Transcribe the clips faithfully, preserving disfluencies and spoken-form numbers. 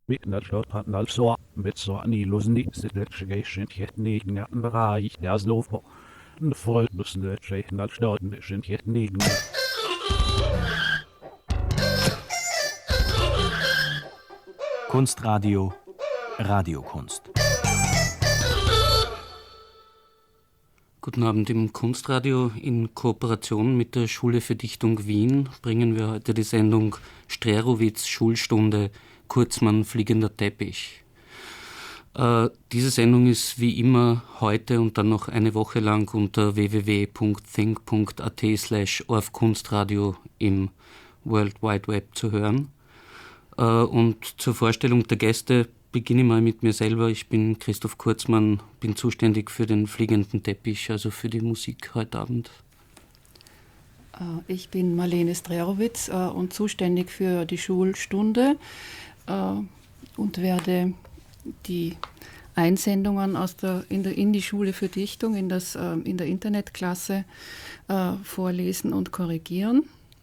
Mittelstadt hat also mit so eine Lusni Situation negen Bereich der Slovo. Und freut müssen der Tschechen als Stadt sind negen. Kunstradio Radiokunst. Guten Abend im Kunstradio. In Kooperation mit der Schule für Dichtung Wien bringen wir heute die Sendung Strerowitz Schulstunde Kurzmann Fliegender Teppich. Äh, diese Sendung ist wie immer heute und dann noch eine Woche lang unter w w w punkt think punkt a t slash orfkunstradio im World Wide Web zu hören. Äh, und zur Vorstellung der Gäste beginne ich mal mit mir selber. Ich bin Christoph Kurzmann, bin zuständig für den fliegenden Teppich, also für die Musik heute Abend. Ich bin Marlene Strerowitz und zuständig für die Schulstunde und werde die Einsendungen aus der, in, der, in die Schule für Dichtung, in, das, in der Internetklasse vorlesen und korrigieren.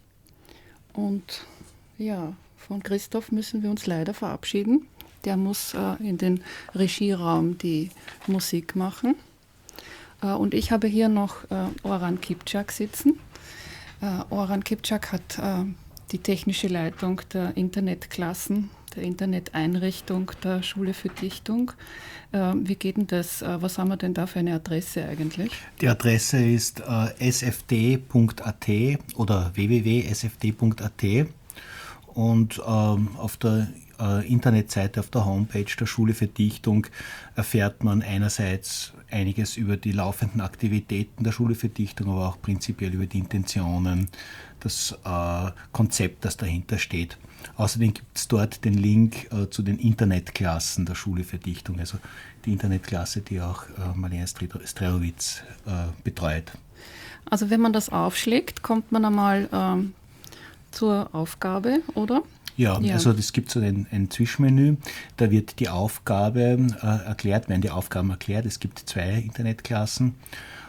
Und ja, von Christoph müssen wir uns leider verabschieden. Der muss äh, in den Regieraum die Musik machen. Äh, und ich habe hier noch äh, Oran Kipczak sitzen. Äh, Oran Kipczak hat äh, die technische Leitung der Internetklassen, der Interneteinrichtung der Schule für Dichtung. Äh, wie geht denn das? Äh, was haben wir denn da für eine Adresse eigentlich? Die Adresse ist äh, s f d punkt a t oder w w w punkt s f d punkt a t. Und ähm, auf der äh, Internetseite, auf der Homepage der Schule für Dichtung erfährt man einerseits einiges über die laufenden Aktivitäten der Schule für Dichtung, aber auch prinzipiell über die Intentionen, das äh, Konzept, das dahinter steht. Außerdem gibt es dort den Link äh, zu den Internetklassen der Schule für Dichtung, also die Internetklasse, die auch äh, Marlene Strerowitz äh, betreut. Also wenn man das aufschlägt, kommt man einmal ähm zur Aufgabe, oder? Ja, ja. Also es gibt so ein, ein Zwischenmenü, da wird die Aufgabe äh, erklärt, werden die Aufgaben erklärt. Es gibt zwei Internetklassen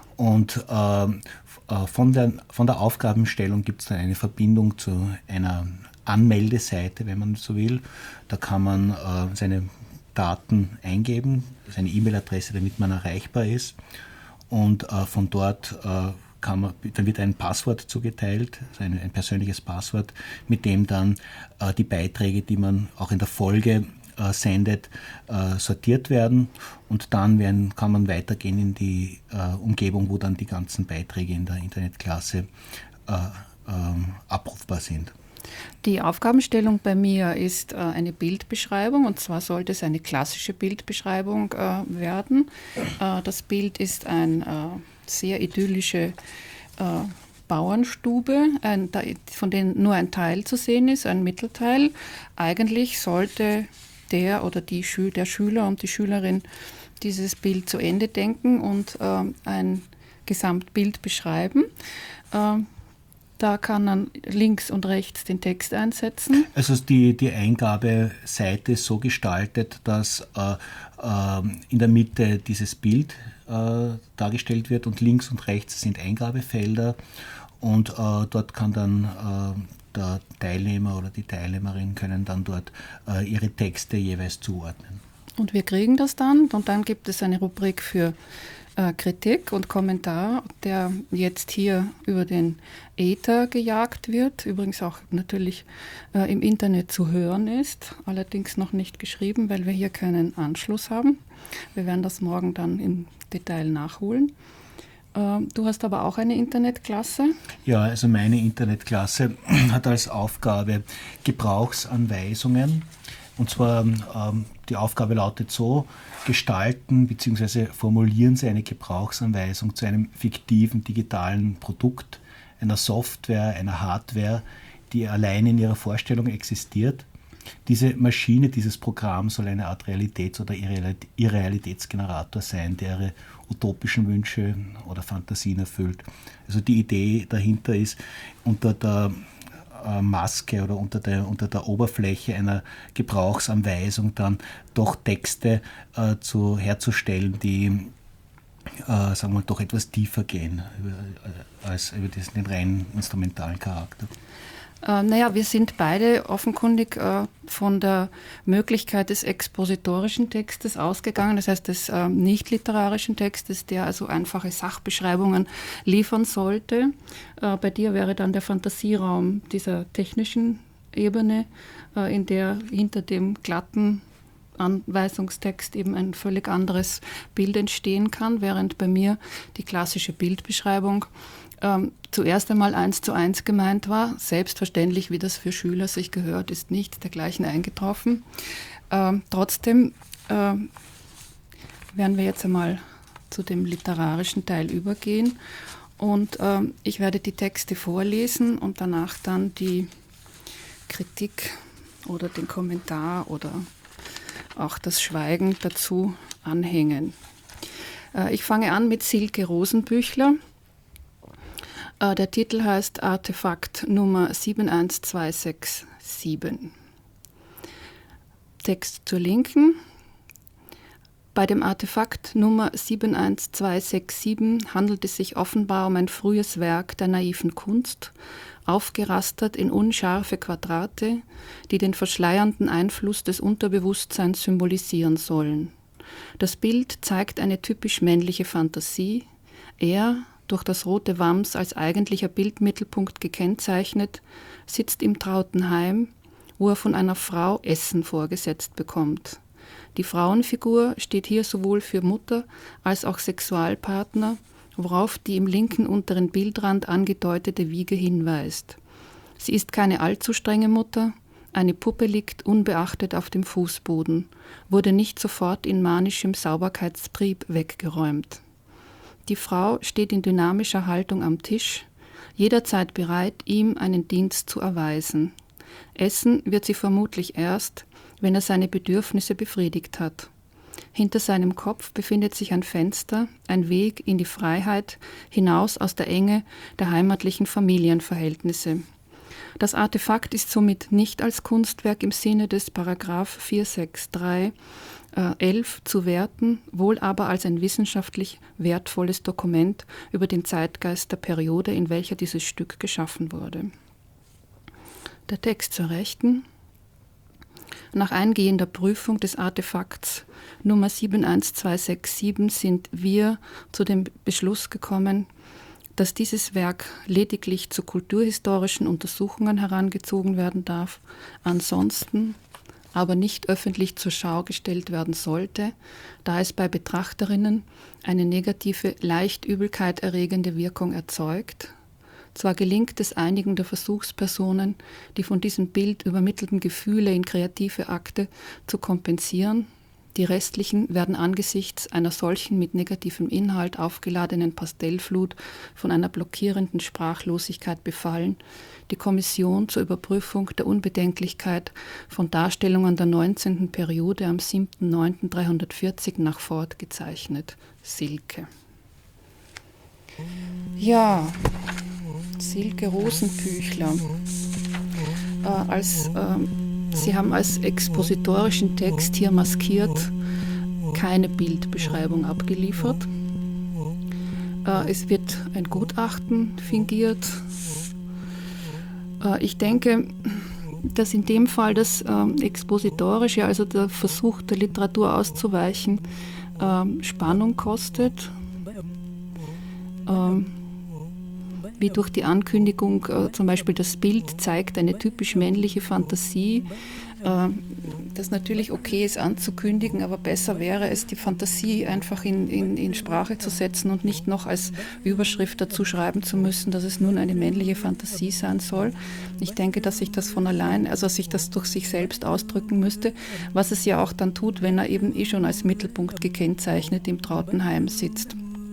und äh, von, der, von der Aufgabenstellung gibt es dann eine Verbindung zu einer Anmeldeseite, wenn man so will. Da kann man äh, seine Daten eingeben, seine E-Mail-Adresse, damit man erreichbar ist, und äh, von dort äh, Kann man, dann wird ein Passwort zugeteilt, also ein, ein persönliches Passwort, mit dem dann äh, die Beiträge, die man auch in der Folge äh, sendet, äh, sortiert werden, und dann werden, kann man weitergehen in die äh, Umgebung, wo dann die ganzen Beiträge in der Internetklasse äh, äh, abrufbar sind. Die Aufgabenstellung bei mir ist äh, eine Bildbeschreibung, und zwar sollte es eine klassische Bildbeschreibung äh, werden. Äh, das Bild ist ein äh, sehr idyllische äh, Bauernstube, ein, da, von denen nur ein Teil zu sehen ist, ein Mittelteil. Eigentlich sollte der oder die Schü- der Schüler und die Schülerin dieses Bild zu Ende denken und äh, ein Gesamtbild beschreiben. Äh, Da kann man links und rechts den Text einsetzen. Also die, die Eingabeseite ist so gestaltet, dass äh, äh, in der Mitte dieses Bild äh, dargestellt wird und links und rechts sind Eingabefelder, und äh, dort kann dann äh, der Teilnehmer oder die Teilnehmerin können dann dort äh, ihre Texte jeweils zuordnen. Und wir kriegen das dann, und dann gibt es eine Rubrik für Kritik und Kommentar, der jetzt hier über den Äther gejagt wird, übrigens auch natürlich äh, im Internet zu hören ist, allerdings noch nicht geschrieben, weil wir hier keinen Anschluss haben. Wir werden das morgen dann im Detail nachholen. Äh, du hast aber auch eine Internetklasse? Ja, also meine Internetklasse hat als Aufgabe Gebrauchsanweisungen. Und zwar ähm, die Aufgabe lautet so: Gestalten bzw. formulieren Sie eine Gebrauchsanweisung zu einem fiktiven digitalen Produkt, einer Software, einer Hardware, die allein in Ihrer Vorstellung existiert. Diese Maschine, dieses Programm soll eine Art Realitäts- oder Irrealitätsgenerator sein, der Ihre utopischen Wünsche oder Fantasien erfüllt. Also die Idee dahinter ist, unter der Maske oder unter der, unter der Oberfläche einer Gebrauchsanweisung dann doch Texte äh, zu, herzustellen, die äh, sagen wir, doch etwas tiefer gehen über, als über diesen, den rein instrumentalen Charakter. Äh, naja, wir sind beide offenkundig äh, von der Möglichkeit des expositorischen Textes ausgegangen, das heißt des äh, nicht-literarischen Textes, der also einfache Sachbeschreibungen liefern sollte. Äh, bei dir wäre dann der Fantasieraum dieser technischen Ebene, äh, in der hinter dem glatten Anweisungstext eben ein völlig anderes Bild entstehen kann, während bei mir die klassische Bildbeschreibung ähm, zuerst einmal eins zu eins gemeint war. Selbstverständlich, wie das für Schüler sich gehört, ist nichts dergleichen eingetroffen. Ähm, trotzdem äh, werden wir jetzt einmal zu dem literarischen Teil übergehen und äh, ich werde die Texte vorlesen und danach dann die Kritik oder den Kommentar oder auch das Schweigen dazu anhängen. Äh, ich fange an mit Silke Rosenbüchler. Äh, der Titel heißt Artefakt Nummer sieben eins zwei sechs sieben. Text zur Linken. Bei dem Artefakt Nummer sieben eins zwei sechs sieben handelt es sich offenbar um ein frühes Werk der naiven Kunst, aufgerastert in unscharfe Quadrate, die den verschleiernden Einfluss des Unterbewusstseins symbolisieren sollen. Das Bild zeigt eine typisch männliche Fantasie. Er, durch das rote Wams als eigentlicher Bildmittelpunkt gekennzeichnet, sitzt im trauten Heim, wo er von einer Frau Essen vorgesetzt bekommt. Die Frauenfigur steht hier sowohl für Mutter als auch Sexualpartner, worauf die im linken unteren Bildrand angedeutete Wiege hinweist. Sie ist keine allzu strenge Mutter, eine Puppe liegt unbeachtet auf dem Fußboden, wurde nicht sofort in manischem Sauberkeitstrieb weggeräumt. Die Frau steht in dynamischer Haltung am Tisch, jederzeit bereit, ihm einen Dienst zu erweisen. Essen wird sie vermutlich erst, wenn er seine Bedürfnisse befriedigt hat. Hinter seinem Kopf befindet sich ein Fenster, ein Weg in die Freiheit, hinaus aus der Enge der heimatlichen Familienverhältnisse. Das Artefakt ist somit nicht als Kunstwerk im Sinne des Paragraph vierhundertdrei äh, elf zu werten, wohl aber als ein wissenschaftlich wertvolles Dokument über den Zeitgeist der Periode, in welcher dieses Stück geschaffen wurde. Der Text zur Rechten. Nach eingehender Prüfung des Artefakts Nummer sieben eins zwei sechs sieben sind wir zu dem Beschluss gekommen, dass dieses Werk lediglich zu kulturhistorischen Untersuchungen herangezogen werden darf, ansonsten aber nicht öffentlich zur Schau gestellt werden sollte, da es bei Betrachterinnen eine negative, leicht Übelkeit erregende Wirkung erzeugt. Zwar gelingt es einigen der Versuchspersonen, die von diesem Bild übermittelten Gefühle in kreative Akte zu kompensieren, die restlichen werden angesichts einer solchen mit negativem Inhalt aufgeladenen Pastellflut von einer blockierenden Sprachlosigkeit befallen, die Kommission zur Überprüfung der Unbedenklichkeit von Darstellungen der neunzehnten Periode am siebten neunten dreihundertvierzig nach fortgezeichnet. Silke. Ja, Silke Rosenbüchler. Äh, als, äh, Sie haben als expositorischen Text hier maskiert keine Bildbeschreibung abgeliefert. Äh, es wird ein Gutachten fingiert. Äh, ich denke, dass in dem Fall das äh, Expositorische, also der Versuch der Literatur auszuweichen, äh, Spannung kostet. Äh, wie durch die Ankündigung, äh, zum Beispiel das Bild zeigt eine typisch männliche Fantasie, äh, das natürlich okay ist anzukündigen, aber besser wäre es, die Fantasie einfach in, in, in Sprache zu setzen und nicht noch als Überschrift dazu schreiben zu müssen, dass es nun eine männliche Fantasie sein soll. Ich denke, dass sich das von allein, also sich das durch sich selbst ausdrücken müsste, was es ja auch dann tut, wenn er eben eh schon als Mittelpunkt gekennzeichnet im trauten Heim sitzt.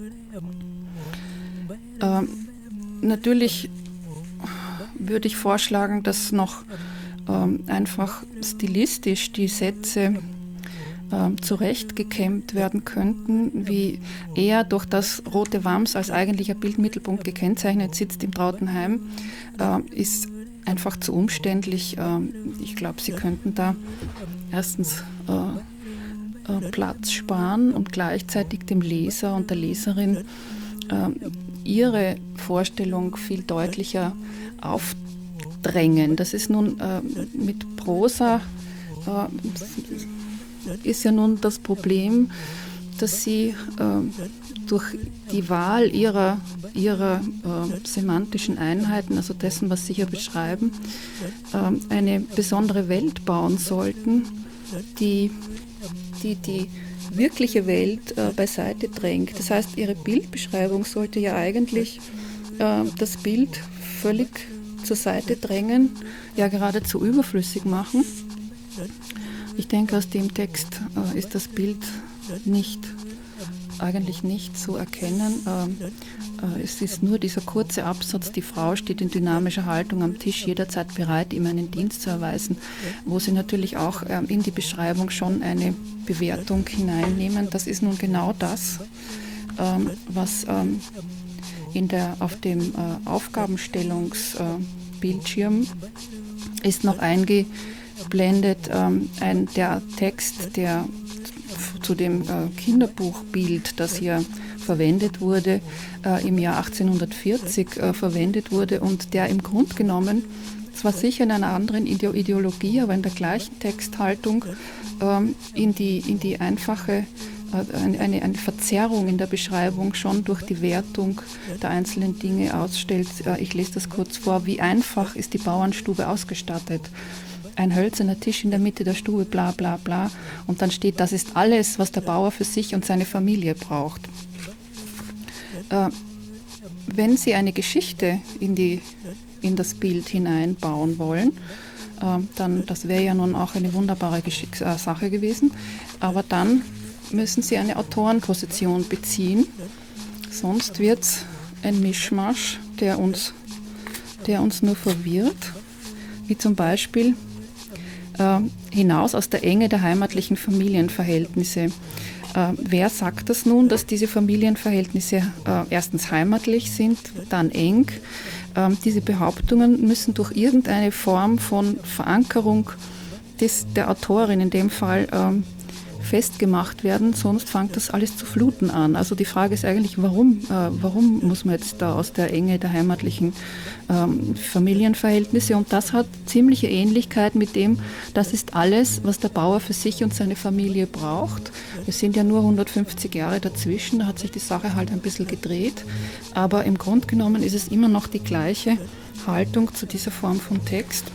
Ähm, Natürlich würde ich vorschlagen, dass noch ähm, einfach stilistisch die Sätze ähm, zurechtgekämmt werden könnten, wie er durch das rote Wams als eigentlicher Bildmittelpunkt gekennzeichnet sitzt im trauten Heim, äh, ist einfach zu umständlich. Äh, ich glaube, Sie könnten da erstens äh, äh, Platz sparen und gleichzeitig dem Leser und der Leserin äh, ihre Vorstellung viel deutlicher drängen. Das ist nun äh, mit Prosa, äh, ist ja nun das Problem, dass sie äh, durch die Wahl ihrer, ihrer äh, semantischen Einheiten, also dessen, was sie hier beschreiben, äh, eine besondere Welt bauen sollten, die die, die wirkliche Welt äh, beiseite drängt. Das heißt, ihre Bildbeschreibung sollte ja eigentlich äh, das Bild völlig zur Seite drängen, ja geradezu überflüssig machen. Ich denke, aus dem Text äh, ist das Bild nicht, eigentlich nicht zu erkennen. Ähm, äh, es ist nur dieser kurze Absatz, die Frau steht in dynamischer Haltung am Tisch, jederzeit bereit, ihm einen Dienst zu erweisen, wo sie natürlich auch ähm, in die Beschreibung schon eine Bewertung hineinnehmen. Das ist nun genau das, ähm, was ähm, in der, auf dem äh, Aufgabenstellungsbildschirm äh, ist noch eingeblendet ähm, ein, der Text, der zu dem äh, Kinderbuchbild, das hier verwendet wurde, äh, im Jahr achtzehnhundertvierzig äh, verwendet wurde und der im Grunde genommen, zwar sicher in einer anderen Ideologie, aber in der gleichen Texthaltung ähm, in, die, in die einfache, äh, eine, eine Verzerrung in der Beschreibung schon durch die Wertung der einzelnen Dinge ausstellt. Äh, ich lese das kurz vor. Wie einfach ist die Bauernstube ausgestattet? Ein hölzerner Tisch in der Mitte der Stube, bla bla bla. Und dann steht, das ist alles, was der Bauer für sich und seine Familie braucht. Äh, wenn Sie eine Geschichte in, die, in das Bild hineinbauen wollen, äh, dann, das wäre ja nun auch eine wunderbare Geschick- äh, Sache gewesen, aber dann müssen Sie eine Autorenposition beziehen, sonst wird es ein Mischmasch, der uns, der uns nur verwirrt, wie zum Beispiel äh, hinaus aus der Enge der heimatlichen Familienverhältnisse. Äh, wer sagt das nun, dass diese Familienverhältnisse äh, erstens heimatlich sind, dann eng? Äh, diese Behauptungen müssen durch irgendeine Form von Verankerung des, der Autorin in dem Fall äh, festgemacht werden, sonst fängt das alles zu fluten an. Also die Frage ist eigentlich, warum, äh, warum muss man jetzt da aus der Enge der heimatlichen ähm, Familienverhältnisse, und das hat ziemliche Ähnlichkeit mit dem, das ist alles, was der Bauer für sich und seine Familie braucht. Es sind ja nur hundertfünfzig Jahre dazwischen, da hat sich die Sache halt ein bisschen gedreht, aber im Grunde genommen ist es immer noch die gleiche Haltung zu dieser Form von Text.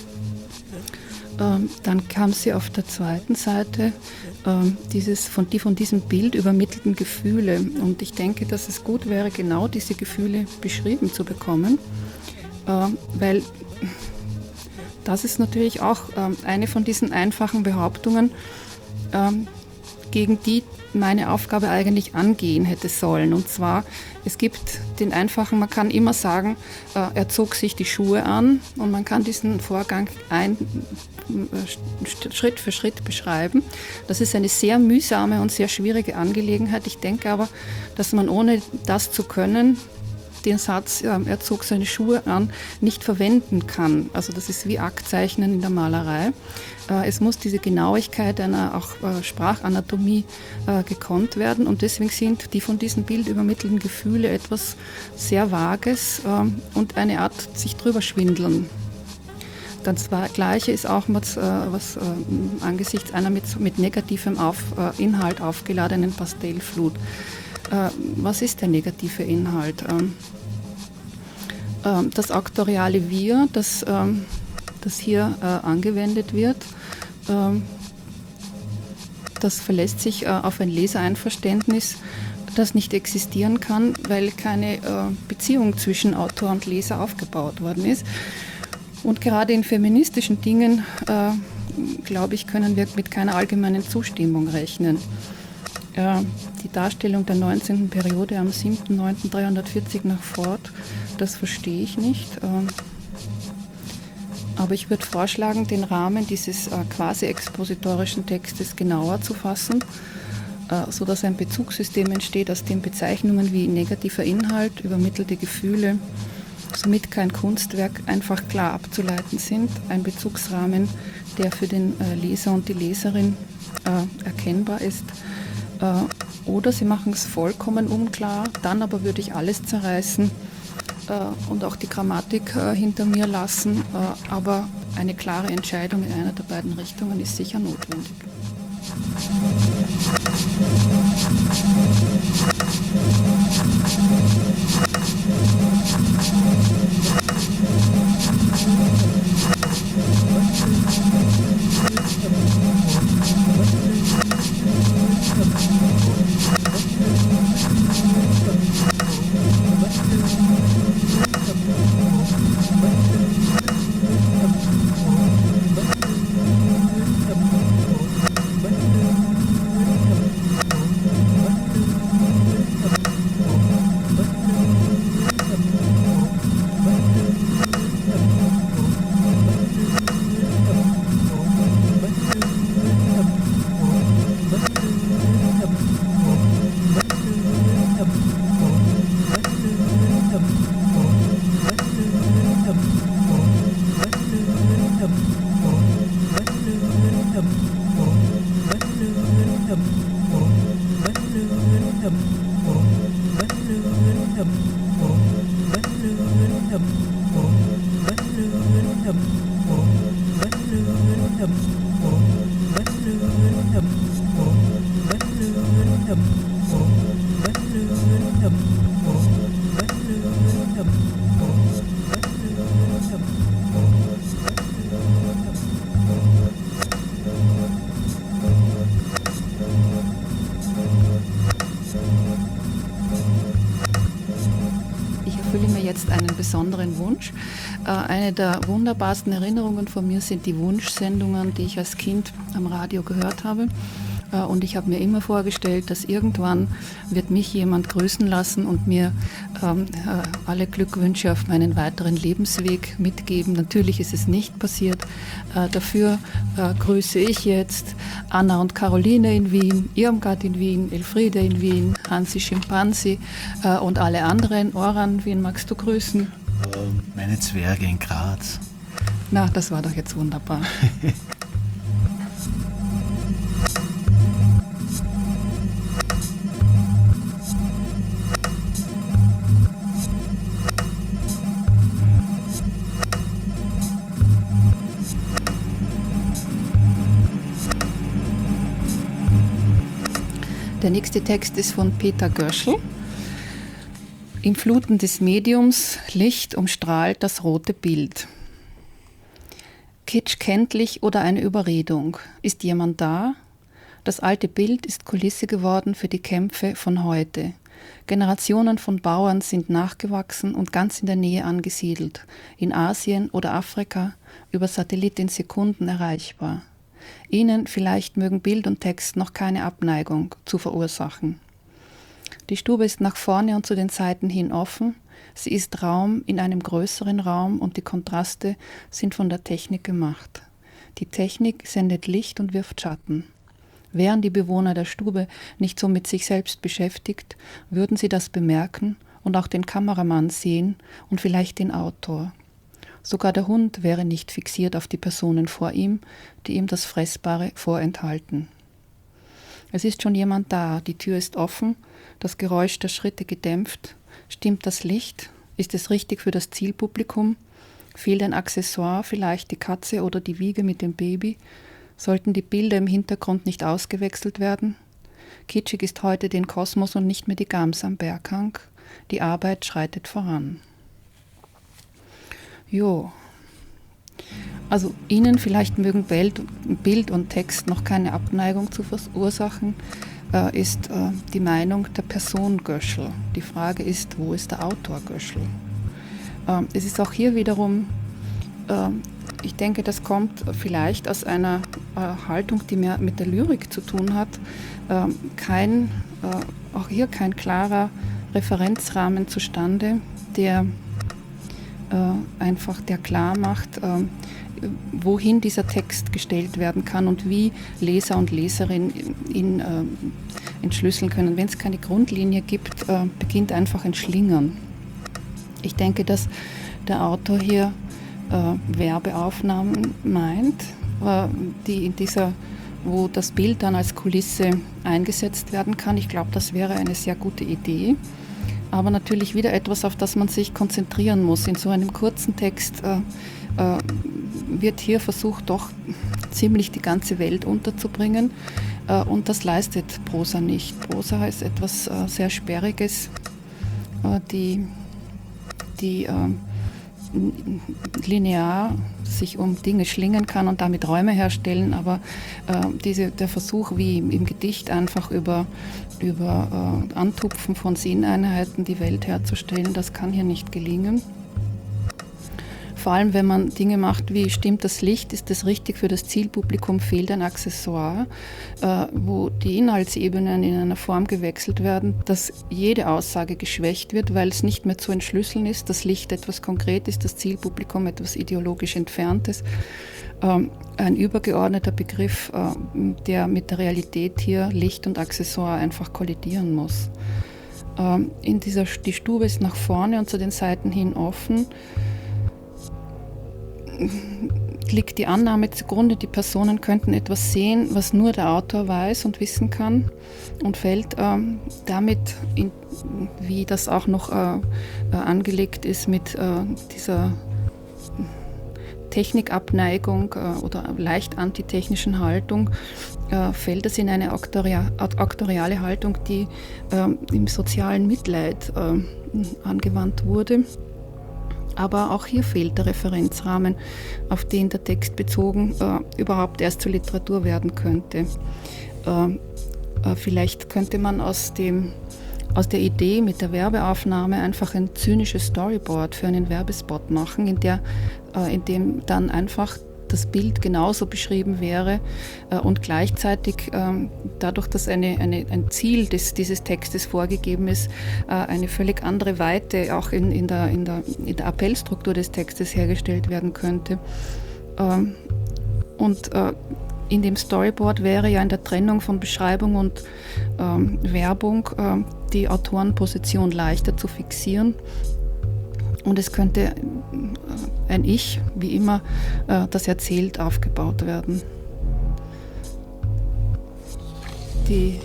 Ähm, dann kam sie auf der zweiten Seite ähm, dieses, von, die von diesem Bild übermittelten Gefühle. Und ich denke, dass es gut wäre, genau diese Gefühle beschrieben zu bekommen, ähm, weil das ist natürlich auch ähm, eine von diesen einfachen Behauptungen, ähm, gegen die meine Aufgabe eigentlich angehen hätte sollen. Und zwar, es gibt den einfachen, man kann immer sagen, äh, er zog sich die Schuhe an, und man kann diesen Vorgang ein, äh, Schritt für Schritt beschreiben. Das ist eine sehr mühsame und sehr schwierige Angelegenheit. Ich denke aber, dass man ohne das zu können, den Satz, äh, er zog seine Schuhe an, nicht verwenden kann. Also das ist wie Aktzeichnen in der Malerei. Äh, es muss diese Genauigkeit einer auch äh, Sprachanatomie äh, gekonnt werden, und deswegen sind die von diesem Bild übermittelten Gefühle etwas sehr Vages äh, und eine Art sich drüber schwindeln. Das Gleiche ist auch was, äh, was äh, angesichts einer mit, mit negativem auf, äh, Inhalt aufgeladenen Pastellflut. Äh, was ist der negative Inhalt? Ähm, äh, das auktoriale Wir, das, ähm, das hier äh, angewendet wird, äh, das verlässt sich äh, auf ein Lesereinverständnis, das nicht existieren kann, weil keine äh, Beziehung zwischen Autor und Leser aufgebaut worden ist. Und gerade in feministischen Dingen, äh, glaube ich, können wir mit keiner allgemeinen Zustimmung rechnen. Äh, die Darstellung der neunzehnten Periode am siebten neunten dreihundertvierzig nach Ford, das verstehe ich nicht. Äh, aber ich würde vorschlagen, den Rahmen dieses äh, quasi expositorischen Textes genauer zu fassen, äh, sodass ein Bezugssystem entsteht, aus dem Bezeichnungen wie negativer Inhalt, übermittelte Gefühle, somit kein Kunstwerk, einfach klar abzuleiten sind. Ein Bezugsrahmen, der für den äh, Leser und die Leserin äh, erkennbar ist. Äh, oder sie machen es vollkommen unklar, dann aber würde ich alles zerreißen, äh, und auch die Grammatik äh, hinter mir lassen, äh, aber eine klare Entscheidung in einer der beiden Richtungen ist sicher notwendig. Einen besonderen Wunsch. Eine der wunderbarsten Erinnerungen von mir sind die Wunschsendungen, die ich als Kind am Radio gehört habe. Und ich habe mir immer vorgestellt, dass irgendwann wird mich jemand grüßen lassen und mir ähm, alle Glückwünsche auf meinen weiteren Lebensweg mitgeben. Natürlich ist es nicht passiert. Äh, dafür äh, grüße ich jetzt Anna und Caroline in Wien, Irmgard in Wien, Elfriede in Wien, Hansi Schimpansi äh, und alle anderen. Oran, wen magst du grüßen? Ähm, meine Zwerge in Graz. Na, das war doch jetzt wunderbar. Der nächste Text ist von Peter Göschl. Im Fluten des Mediums, Licht umstrahlt das rote Bild. Kitsch kenntlich oder eine Überredung? Ist jemand da? Das alte Bild ist Kulisse geworden für die Kämpfe von heute. Generationen von Bauern sind nachgewachsen und ganz in der Nähe angesiedelt, in Asien oder Afrika, über Satellit in Sekunden erreichbar. Ihnen vielleicht mögen Bild und Text noch keine Abneigung zu verursachen. Die Stube ist nach vorne und zu den Seiten hin offen. Sie ist Raum in einem größeren Raum und die Kontraste sind von der Technik gemacht. Die Technik sendet Licht und wirft Schatten. Wären die Bewohner der Stube nicht so mit sich selbst beschäftigt, würden sie das bemerken und auch den Kameramann sehen und vielleicht den Autor. Sogar der Hund wäre nicht fixiert auf die Personen vor ihm, die ihm das Fressbare vorenthalten. Es ist schon jemand da, die Tür ist offen, das Geräusch der Schritte gedämpft. Stimmt das Licht? Ist es richtig für das Zielpublikum? Fehlt ein Accessoire, vielleicht die Katze oder die Wiege mit dem Baby? Sollten die Bilder im Hintergrund nicht ausgewechselt werden? Kitschig ist heute den Kosmos und nicht mehr die Gams am Berghang. Die Arbeit schreitet voran. Jo. Also Ihnen vielleicht mögen Bild und Text noch keine Abneigung zu verursachen, äh, ist äh, die Meinung der Person Göschl. Die Frage ist, wo ist der Autor Göschl? Äh, es ist auch hier wiederum, äh, ich denke, das kommt vielleicht aus einer äh, Haltung, die mehr mit der Lyrik zu tun hat, äh, kein, äh, auch hier kein klarer Referenzrahmen zustande, der Äh, einfach der klar macht, äh, wohin dieser Text gestellt werden kann und wie Leser und Leserin ihn äh, entschlüsseln können. Wenn es keine Grundlinie gibt, äh, beginnt einfach ein Schlingern. Ich denke, dass der Autor hier äh, Werbeaufnahmen meint, äh, die in dieser, wo das Bild dann als Kulisse eingesetzt werden kann. Ich glaube, das wäre eine sehr gute Idee. aber natürlich wieder etwas, auf das man sich konzentrieren muss. In so einem kurzen Text äh, äh, wird hier versucht, doch ziemlich die ganze Welt unterzubringen, äh, und das leistet Prosa nicht. Prosa ist etwas äh, sehr Sperriges, äh, die, die äh, linear sich um Dinge schlingen kann und damit Räume herstellen, aber äh, diese, der Versuch, wie im, im Gedicht einfach über, über äh, Antupfen von Sinneinheiten die Welt herzustellen, das kann hier nicht gelingen. Vor allem, wenn man Dinge macht wie stimmt das Licht, ist das richtig für das Zielpublikum, fehlt ein Accessoire, äh, wo die Inhaltsebenen in einer Form gewechselt werden, dass jede Aussage geschwächt wird, weil es nicht mehr zu entschlüsseln ist, das Licht etwas Konkretes, das Zielpublikum etwas ideologisch Entferntes. Ähm, ein übergeordneter Begriff, äh, der mit der Realität hier, Licht und Accessoire, einfach kollidieren muss. Ähm, in dieser, die Stube ist nach vorne und zu den Seiten hin offen. Liegt die Annahme zugrunde, die Personen könnten etwas sehen, was nur der Autor weiß und wissen kann, und fällt ähm, damit, in, wie das auch noch äh, äh, angelegt ist mit äh, dieser Technikabneigung äh, oder leicht antitechnischen Haltung, äh, fällt es in eine auktoria- auktoriale Haltung, die äh, im sozialen Mitleid äh, angewandt wurde. Aber auch hier fehlt der Referenzrahmen, auf den der Text bezogen äh, überhaupt erst zur Literatur werden könnte. Äh, äh, vielleicht könnte man aus, dem, aus der Idee mit der Werbeaufnahme einfach ein zynisches Storyboard für einen Werbespot machen, in, der, äh, in dem dann einfach das Bild genauso beschrieben wäre äh, und gleichzeitig äh, dadurch, dass eine, eine, ein Ziel des, dieses Textes vorgegeben ist, äh, eine völlig andere Weite auch in, in, der, in, der, in der Appellstruktur des Textes hergestellt werden könnte. Ähm, und äh, in dem Storyboard wäre ja in der Trennung von Beschreibung und ähm, Werbung äh, die Autorenposition leichter zu fixieren. Und es könnte ein Ich, wie immer, das erzählt, aufgebaut werden. Die,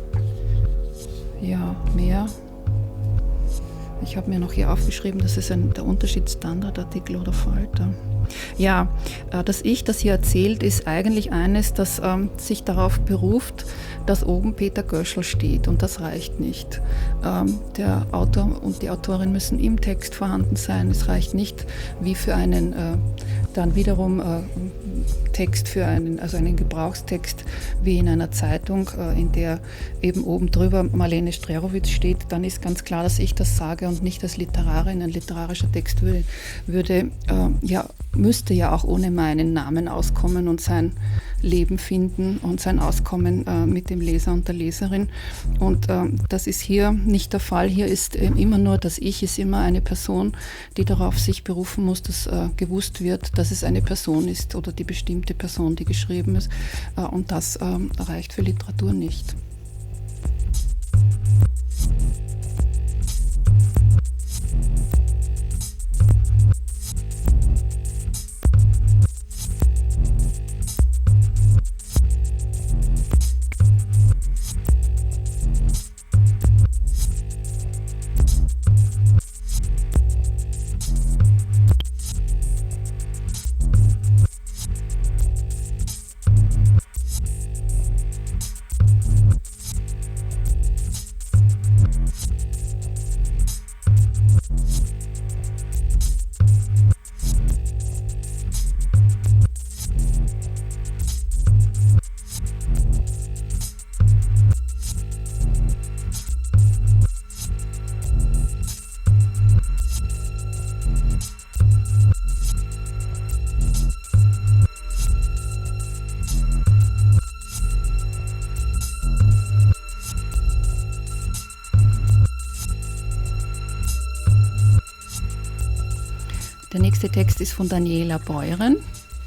ja, mehr. Ich habe mir noch hier aufgeschrieben, das ist ein, der Unterschied Standardartikel oder Falter. Ja, das Ich, das hier erzählt, ist eigentlich eines, das ähm, sich darauf beruft, dass oben Peter Göschel steht, und das reicht nicht. Ähm, der Autor und die Autorin müssen im Text vorhanden sein. Es reicht nicht wie für einen äh, dann wiederum äh, Text für einen, also einen Gebrauchstext wie in einer Zeitung, äh, in der eben oben drüber Marlene Strerowitz steht. Dann ist ganz klar, dass ich das sage und nicht als Literarin. Ein literarischer Text würde, würde äh, ja müsste ja auch ohne meinen Namen auskommen und sein Leben finden und sein Auskommen äh, mit dem Leser und der Leserin. Und äh, das ist hier nicht der Fall. Hier ist äh, immer nur das Ich, ist immer eine Person, die darauf sich berufen muss, dass äh, gewusst wird, dass es eine Person ist oder die bestimmte Person, die geschrieben ist. Äh, und das äh, reicht für Literatur nicht. Der nächste Text ist von Daniela Beuren.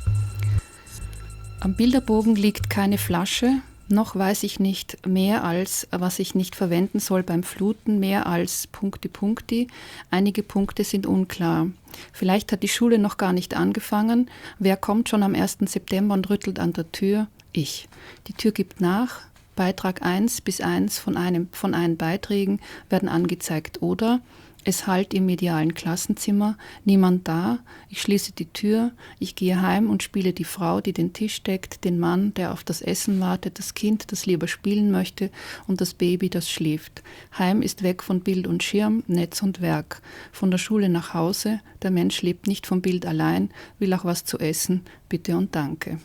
Am Bilderbogen liegt keine Flasche, noch weiß ich nicht mehr als, was ich nicht verwenden soll beim Fluten, mehr als Punkti Punkti. Einige Punkte sind unklar. Vielleicht hat die Schule noch gar nicht angefangen. Wer kommt schon am ersten September und rüttelt an der Tür? Ich. Die Tür gibt nach. Beitrag eins bis eins von einem von einen Beiträgen werden angezeigt oder es hallt im medialen Klassenzimmer, niemand da, ich schließe die Tür, ich gehe heim und spiele die Frau, die den Tisch deckt, den Mann, der auf das Essen wartet, das Kind, das lieber spielen möchte und das Baby, das schläft. Heim ist weg von Bild und Schirm, Netz und Werk. Von der Schule nach Hause, der Mensch lebt nicht vom Bild allein, will auch was zu essen, bitte und danke.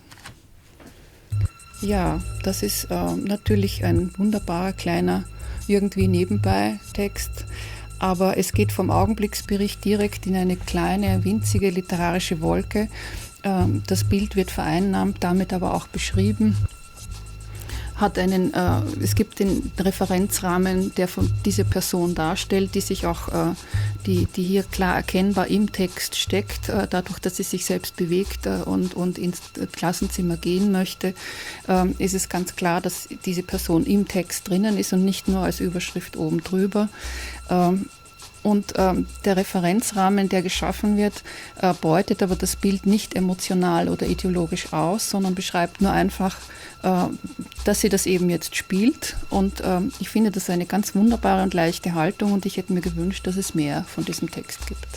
Ja, das ist äh, natürlich ein wunderbarer, kleiner, irgendwie nebenbei Text. Aber es geht vom Augenblicksbericht direkt in eine kleine, winzige literarische Wolke. Das Bild wird vereinnahmt, damit aber auch beschrieben. Hat einen, äh, es gibt den Referenzrahmen, der von diese Person darstellt, die sich auch, äh, die, die hier klar erkennbar im Text steckt, äh, dadurch, dass sie sich selbst bewegt äh, und, und ins Klassenzimmer gehen möchte, äh, ist es ganz klar, dass diese Person im Text drinnen ist und nicht nur als Überschrift oben drüber. Ähm, Und ähm, der Referenzrahmen, der geschaffen wird, äh, beutet aber das Bild nicht emotional oder ideologisch aus, sondern beschreibt nur einfach, äh, dass sie das eben jetzt spielt. Und ähm, ich finde das eine ganz wunderbare und leichte Haltung und ich hätte mir gewünscht, dass es mehr von diesem Text gibt.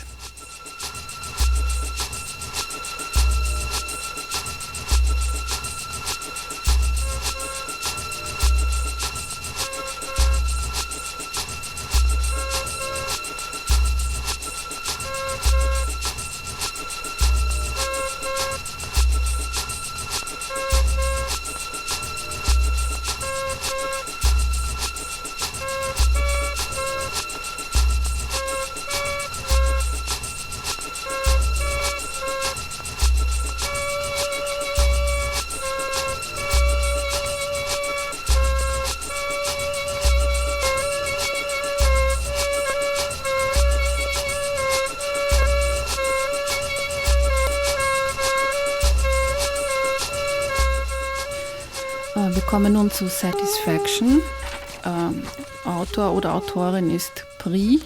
Wir kommen nun zu Satisfaction. Ähm, Autor oder Autorin ist Pri.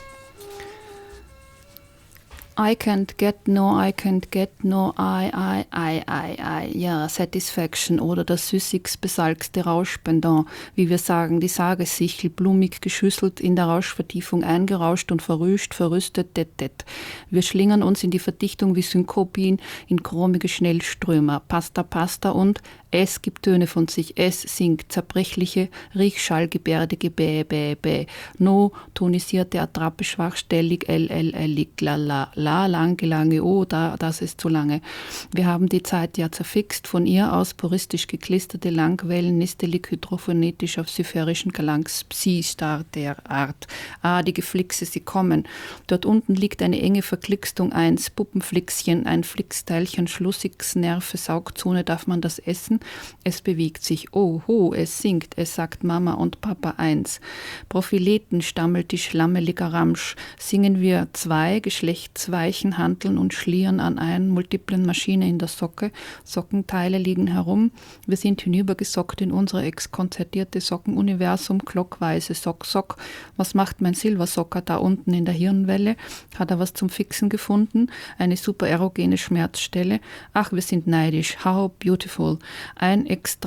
I can't get no, I can't get no, I, I, I, I, I. Ja, Satisfaction oder das süßigst besalzte Rauschpendant, wie wir sagen, die Sagessichel, blumig geschüsselt, in der Rauschvertiefung eingerauscht und verrüscht, verrüstet, det, det. Wir schlingern uns in die Verdichtung wie Synkopien, in chromige Schnellströmer, Pasta, Pasta und es gibt Töne von sich, es singt, zerbrechliche Riechschallgebärde, gebä, bä, bä. No, tonisierte Attrappe, schwachstellig, l, l, l, la, la, la, lange, lange, oh, da, das ist zu lange. Wir haben die Zeit ja zerfixt, von ihr aus puristisch geklisterte Langwellen, nistelig, hydrophonetisch auf cypherischen Galangs, Psi-Star der Art. Ah, die Geflixe, sie kommen. Dort unten liegt eine enge Verklickstung, eins, Puppenflixchen, ein Flixteilchen, Schlussigs, Nerve, Saugzone, darf man das essen? Es bewegt sich, oh, ho, es singt, es sagt Mama und Papa eins. Profileten stammelt die schlammelige Ramsch, singen wir zwei, Geschlechtsweichen handeln und schlieren an einer multiplen Maschine in der Socke, Sockenteile liegen herum, wir sind hinübergesockt in unsere exkonzertierte Sockenuniversum, glockweise Sock, Sock, was macht mein Silversocker da unten in der Hirnwelle, hat er was zum Fixen gefunden, eine super erogene Schmerzstelle, ach, wir sind neidisch, how beautiful. Ein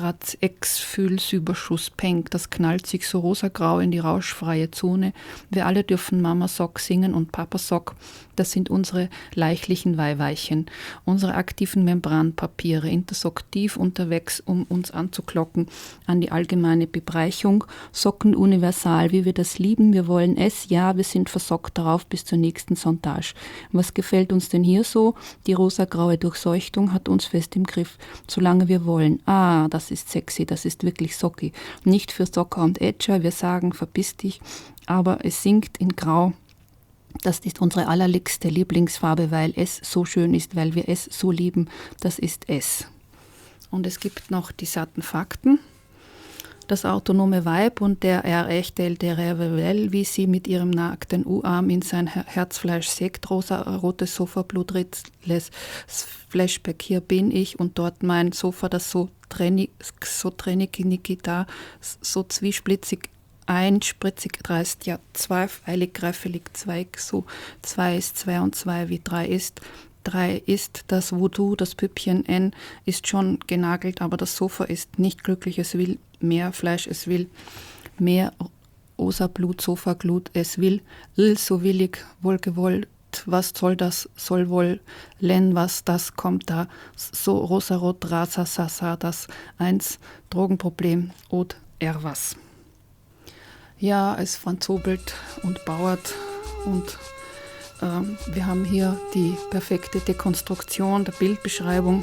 Extra-Ex-Fühlsüberschuss Peng, das knallt sich so rosagrau in die rauschfreie Zone. Wir alle dürfen Mama Sock singen und Papa Sock. Das sind unsere leichlichen Weihweichen, unsere aktiven Membranpapiere, intersoktiv unterwegs, um uns anzuklocken an die allgemeine Bebreichung. Socken universal, wie wir das lieben, wir wollen es, ja, wir sind versockt darauf bis zur nächsten Sontage. Was gefällt uns denn hier so? Die rosagraue Durchseuchtung hat uns fest im Griff, solange wir wollen. Ah, das ist sexy, das ist wirklich socki. Nicht für Socker und Edger, wir sagen, verpiss dich, aber es singt in Grau. Das ist unsere allerliebste Lieblingsfarbe, weil es so schön ist, weil wir es so lieben. Das ist es. Und es gibt noch die satten Fakten. Das autonome Weib und der erächtete Revel, wie sie mit ihrem nackten U-Arm in sein Herzfleisch sägt, rosa-rotes Sofa-Blutritles, Flashback, hier bin ich und dort mein Sofa, das so trennig, so trennig, da, so zwiesplitzig, ein, spritzig, dreist, ja, zwei, eilig, greifelig, zweig, so, zwei ist zwei und zwei wie drei ist, drei ist das Voodoo, das Püppchen N ist schon genagelt, aber das Sofa ist nicht glücklich, es will mehr Fleisch, es will mehr Osa Blut, Sofa Glut, es will l so willig, wohl gewollt, was soll das, soll wohl, len was, das kommt da, so rosarot, rasa, sasa, das eins, Drogenproblem, od, er was. Ja, es franzobelt und bauert und ähm, wir haben hier die perfekte Dekonstruktion der Bildbeschreibung.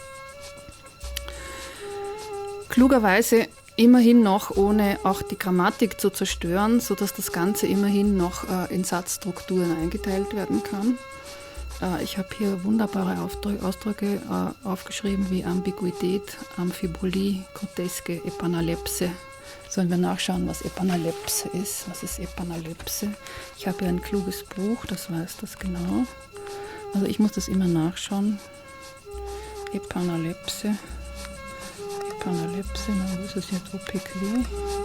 Klugerweise immerhin noch, ohne auch die Grammatik zu zerstören, sodass das Ganze immerhin noch äh, in Satzstrukturen eingeteilt werden kann. Äh, ich habe hier wunderbare Aufdrü- Ausdrücke äh, aufgeschrieben wie Ambiguität, Amphibolie, Groteske, Epanalepse. Sollen wir nachschauen, was Epanalepse ist? Was ist Epanalepse? Ich habe hier ein kluges Buch, das weiß das genau. Also ich muss das immer nachschauen. Epanalepse. Epanalepse, na, wo ist es jetzt? O P Q?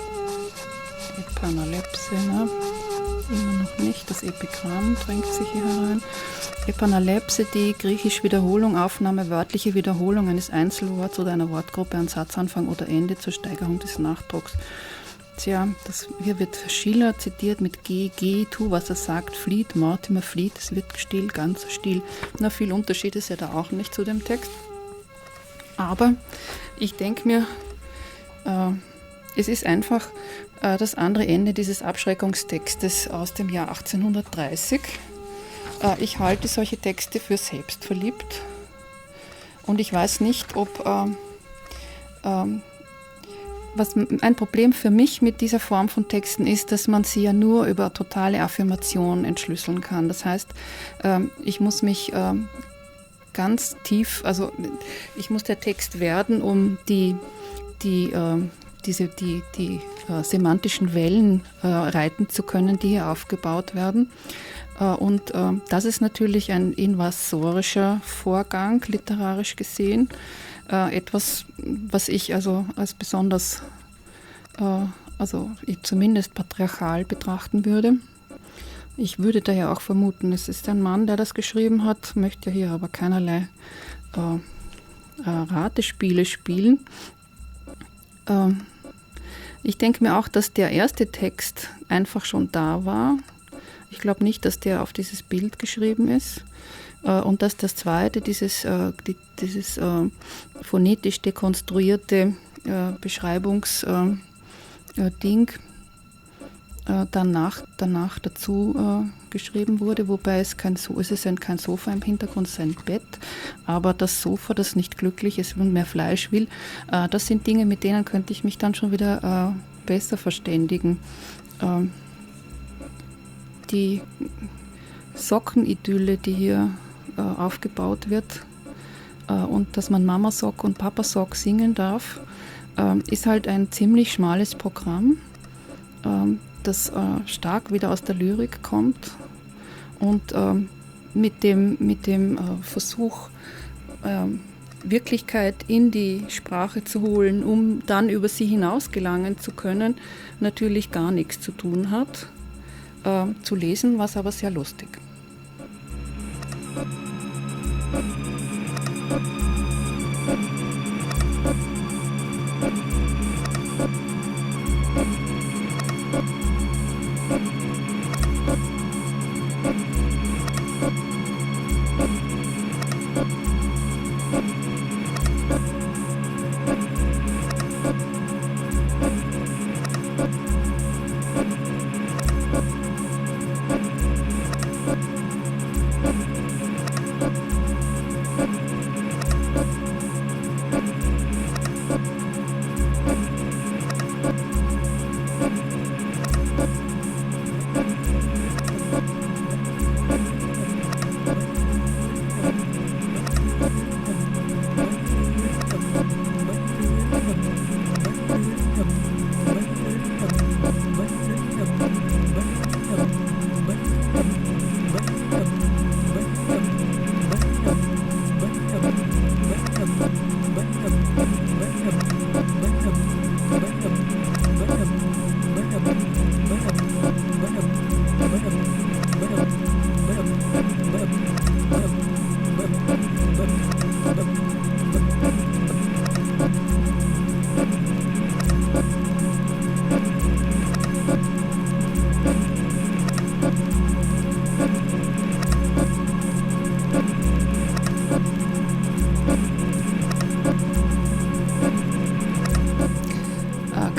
Epanalepse, na, immer noch nicht. Das Epigramm drängt sich hier herein. Epanalepse, die griechische Wiederholung, Aufnahme, wörtliche Wiederholung eines Einzelworts oder einer Wortgruppe an Satzanfang oder Ende zur Steigerung des Nachdrucks. Tja, das, hier wird Schiller zitiert mit G, G, tu, was er sagt, flieht, Mortimer flieht, es wird still, ganz still. Na, viel Unterschied ist ja da auch nicht zu dem Text. Aber ich denke mir, äh, es ist einfach äh, das andere Ende dieses Abschreckungstextes aus dem Jahr achtzehnhundertdreißig. Äh, ich halte solche Texte für selbstverliebt und ich weiß nicht, ob äh, äh, was ein Problem für mich mit dieser Form von Texten ist, dass man sie ja nur über totale Affirmation entschlüsseln kann. Das heißt, äh, ich muss mich äh, ganz tief, also ich muss der Text werden, um die, die, äh, diese, die, die äh, semantischen Wellen äh, reiten zu können, die hier aufgebaut werden. Äh, und äh, das ist natürlich ein invasorischer Vorgang, literarisch gesehen. Äh, etwas, was ich also als besonders, äh, also ich zumindest patriarchal betrachten würde. Ich würde daher auch vermuten, es ist ein Mann, der das geschrieben hat, möchte hier aber keinerlei äh, äh, Ratespiele spielen. Äh, ich denke mir auch, dass der erste Text einfach schon da war. Ich glaube nicht, dass der auf dieses Bild geschrieben ist. Äh, und dass das zweite, dieses, äh, die, dieses äh, phonetisch dekonstruierte äh, Beschreibungsding, äh, Danach, danach dazu äh, geschrieben wurde, wobei es kein so es ist ein, kein Sofa im Hintergrund, es ist ein Bett, aber das Sofa, das nicht glücklich ist und mehr Fleisch will, äh, das sind Dinge, mit denen könnte ich mich dann schon wieder äh, besser verständigen. Äh, die Sockenidylle, die hier äh, aufgebaut wird äh, und dass man Mama Sock und Papa Sock singen darf, äh, ist halt ein ziemlich schmales Programm. Äh, das äh, stark wieder aus der Lyrik kommt und ähm, mit dem, mit dem äh, Versuch, äh, Wirklichkeit in die Sprache zu holen, um dann über sie hinaus gelangen zu können, natürlich gar nichts zu tun hat. Äh, zu lesen war es aber sehr lustig.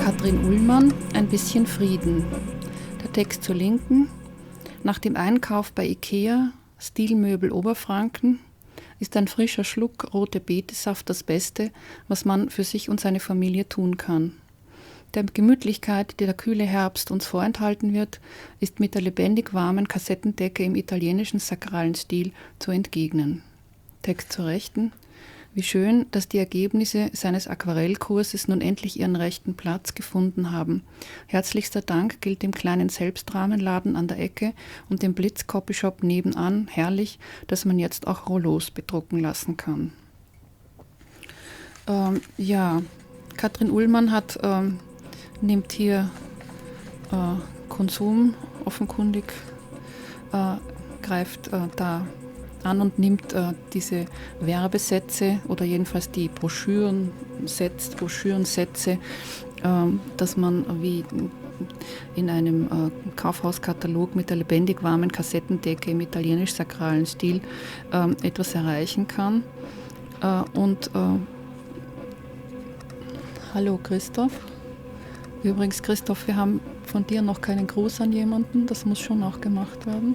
Katrin Ullmann, Ein bisschen Frieden. Der Text zur Linken. Nach dem Einkauf bei Ikea, Stilmöbel Oberfranken, ist ein frischer Schluck rote Betesaft das Beste, was man für sich und seine Familie tun kann. Der Gemütlichkeit, die der kühle Herbst uns vorenthalten wird, ist mit der lebendig warmen Kassettendecke im italienischen sakralen Stil zu entgegnen. Text zur Rechten. Wie schön, dass die Ergebnisse seines Aquarellkurses nun endlich ihren rechten Platz gefunden haben. Herzlichster Dank gilt dem kleinen Selbstrahmenladen an der Ecke und dem Blitz-Copyshop nebenan. Herrlich, dass man jetzt auch Rollos bedrucken lassen kann. Ähm, ja, Katrin Ullmann hat, ähm, nimmt hier äh, Konsum offenkundig, äh, greift äh, da an und nimmt äh, diese Werbesätze oder jedenfalls die Broschüren setzt, Broschürensätze, äh, dass man wie in einem äh, Kaufhauskatalog mit der lebendig warmen Kassettendecke im italienisch-sakralen Stil äh, etwas erreichen kann. Äh, und äh, hallo Christoph. Übrigens Christoph, wir haben von dir noch keinen Gruß an jemanden, das muss schon auch gemacht werden.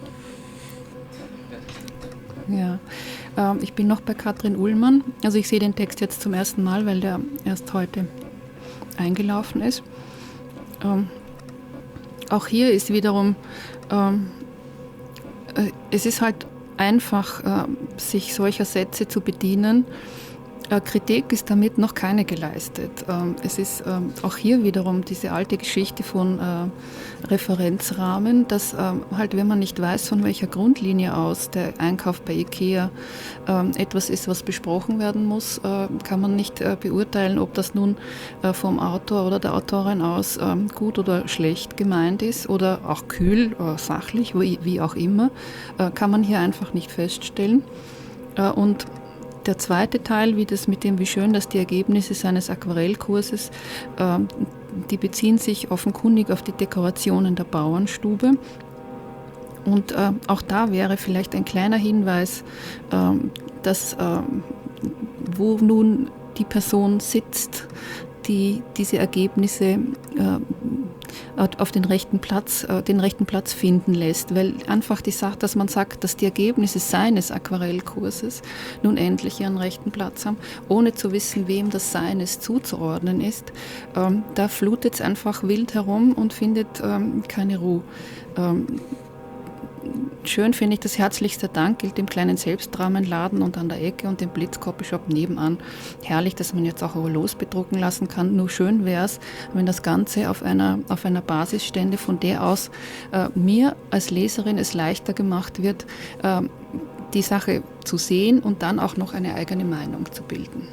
Ja, ähm, ich bin noch bei Katrin Ullmann. Also ich sehe den Text jetzt zum ersten Mal, weil der erst heute eingelaufen ist. Ähm, auch hier ist wiederum, ähm, äh, es ist halt einfach, äh, sich solcher Sätze zu bedienen. Äh, Kritik ist damit noch keine geleistet. Ähm, es ist ähm, auch hier wiederum diese alte Geschichte von äh, Referenzrahmen, dass ähm, halt, wenn man nicht weiß, von welcher Grundlinie aus der Einkauf bei Ikea ähm, etwas ist, was besprochen werden muss, äh, kann man nicht äh, beurteilen, ob das nun äh, vom Autor oder der Autorin aus ähm, gut oder schlecht gemeint ist oder auch kühl oder sachlich, wie, wie auch immer, äh, kann man hier einfach nicht feststellen. Äh, und der zweite Teil, wie das mit dem, wie schön, dass die Ergebnisse seines Aquarellkurses, äh, die beziehen sich offenkundig auf die Dekorationen der Bauernstube. Und äh, auch da wäre vielleicht ein kleiner Hinweis, äh, dass äh, wo nun die Person sitzt, die diese Ergebnisse äh, auf den rechten Platz, äh, den rechten Platz finden lässt, weil einfach die Sache, dass man sagt, dass die Ergebnisse seines Aquarellkurses nun endlich ihren rechten Platz haben, ohne zu wissen, wem das Seines zuzuordnen ist, ähm, da flutet es einfach wild herum und findet ähm, keine Ruhe. Ähm, Schön finde ich, das herzlichste Dank gilt dem kleinen Selbstrahmenladen und an der Ecke und dem Blitz-Copyshop nebenan. Herrlich, dass man jetzt auch Rollos bedrucken lassen kann. Nur schön wäre es, wenn das Ganze auf einer, auf einer Basis stände, von der aus äh, mir als Leserin es leichter gemacht wird, äh, die Sache zu sehen und dann auch noch eine eigene Meinung zu bilden.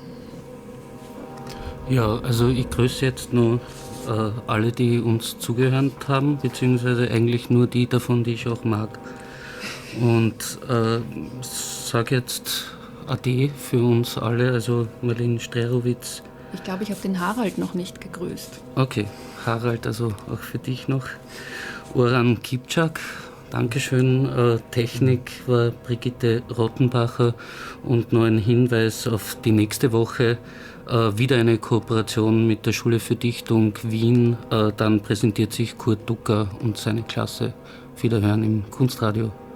Ja, also ich grüße jetzt nur äh, alle, die uns zugehört haben, beziehungsweise eigentlich nur die davon, die ich auch mag. Und äh, sage jetzt Ade für uns alle, also Marlene Strerowitz. Ich glaube, ich habe den Harald noch nicht gegrüßt. Okay, Harald, also auch für dich noch. Oran Kipczak, Dankeschön. Äh, Technik war Brigitte Rottenbacher und noch ein Hinweis auf die nächste Woche. Äh, wieder eine Kooperation mit der Schule für Dichtung Wien. Äh, dann präsentiert sich Kurt Ducker und seine Klasse. Wiederhören im Kunstradio.